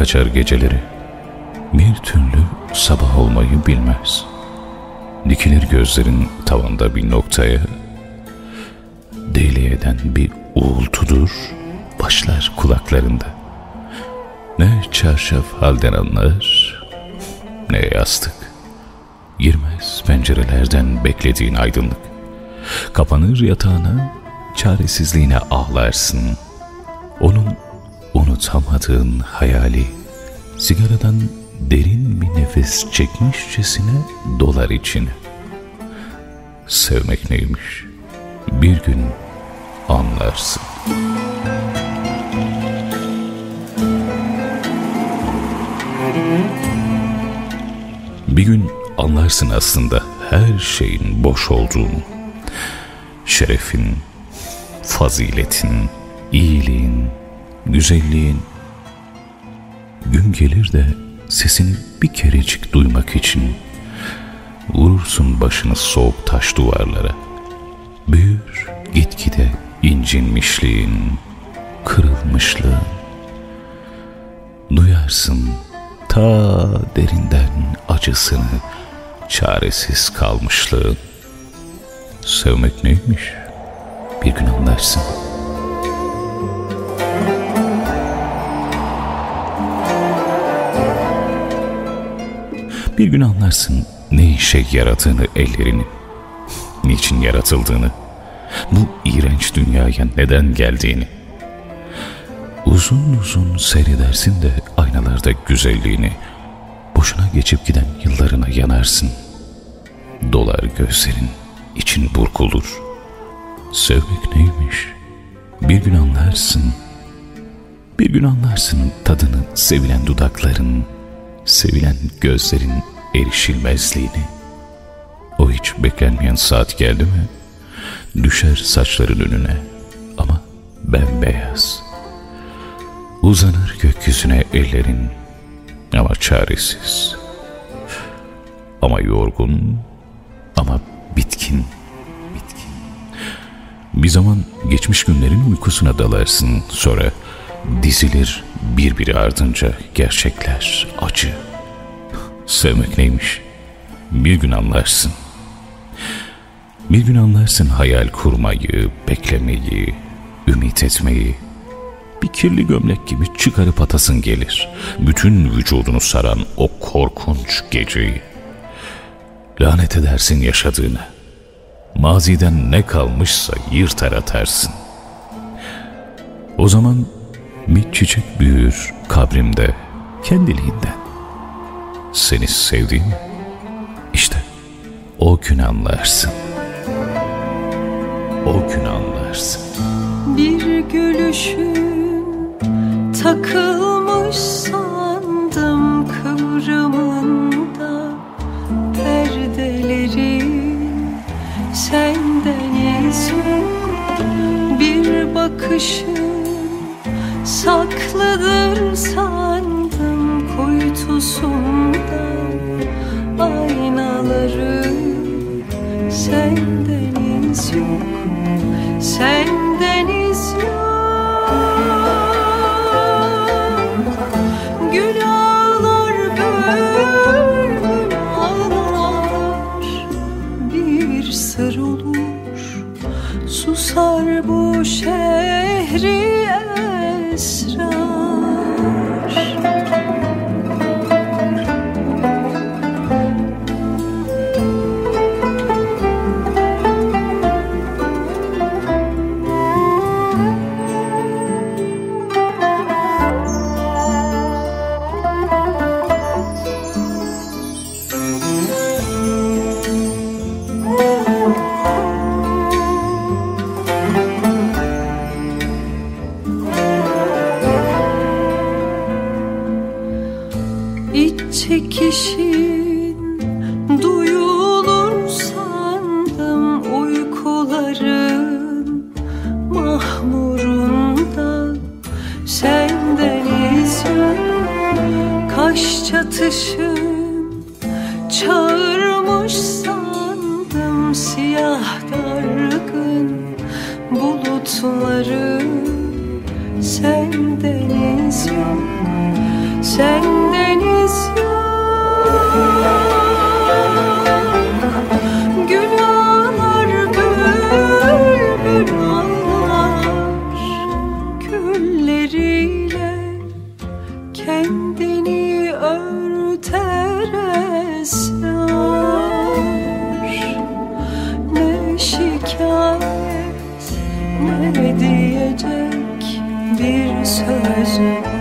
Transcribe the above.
kaçar geceleri, bir türlü sabah olmayı bilmez. Dikilir gözlerin tavanda bir noktaya, deli eden bir uğultudur, başlar kulaklarında. Ne çarşaf halden anlar, ne yastık. Girmez pencerelerden beklediğin aydınlık. Kapanır yatağına, çaresizliğine ağlarsın. Onun unutamadığın hayali, sigaradan derin bir nefes çekmişçesine dolar içine. Sevmek neymiş? Bir gün anlarsın. Bir gün anlarsın aslında her şeyin boş olduğunu. Şerefin, faziletin, iyiliğin, güzelliğin. Gün gelir de sesini bir kerecik duymak için vurursun başını soğuk taş duvarlara. Büyür gitgide incinmişliğin, kırılmışlığın. Duyarsın ta derinden acısını, çaresiz kalmışlığın. Sevmek neymiş? Bir gün anlarsın. Bir gün anlarsın ne işe yaradığını ellerinin, niçin yaratıldığını, bu iğrenç dünyaya neden geldiğini. Uzun uzun seyredersin de aynalarda güzelliğini, boşuna geçip giden yıllarına yanarsın. Dolar gözlerin, için burkulur. Sevmek neymiş? Bir gün anlarsın. Bir gün anlarsın tadını sevilen dudakların, sevilen gözlerin erişilmezliğini. O hiç beklenmeyen saat geldi mi, düşer saçların önüne ama bembeyaz. Uzanır gökyüzüne ellerin ama çaresiz, ama yorgun, ama bitkin. Bir zaman geçmiş günlerin uykusuna dalarsın, sonra dizilir birbiri ardınca gerçekler, acı. Sevmek neymiş? Bir gün anlarsın. Bir gün anlarsın hayal kurmayı, beklemeyi, ümit etmeyi. Bir kirli gömlek gibi çıkarıp atasın gelir. Bütün vücudunu saran o korkunç geceyi. Lanet edersin yaşadığına. Maziden ne kalmışsa yırtar atarsın. O zaman bir çiçek büyür kabrimde kendiliğinden. Seni sevdiğimi işte o gün anlarsın. O gün anlarsın. Bir gülüşün takılmış sandım kıvrımında, perdeleri senden iz yok. Bir bakışın saklıdır sandım kuytusunda, aynaları senden iz yok, senden iz yok. Gül ağlar bülbül ağlar, bir sır olur, susar bu şehri esrar. İç çekişin duyulur sandım uykuların mahmurunda, senden iz yok. Kaş çatışın çağırmış sandım siyah dargın bulutları, senden iz yok, senden iz yok. Gül ağlar, bülbül ağlar, külleriyle kendini örter esrar. Ne şikayet, ne diyecek bir sözü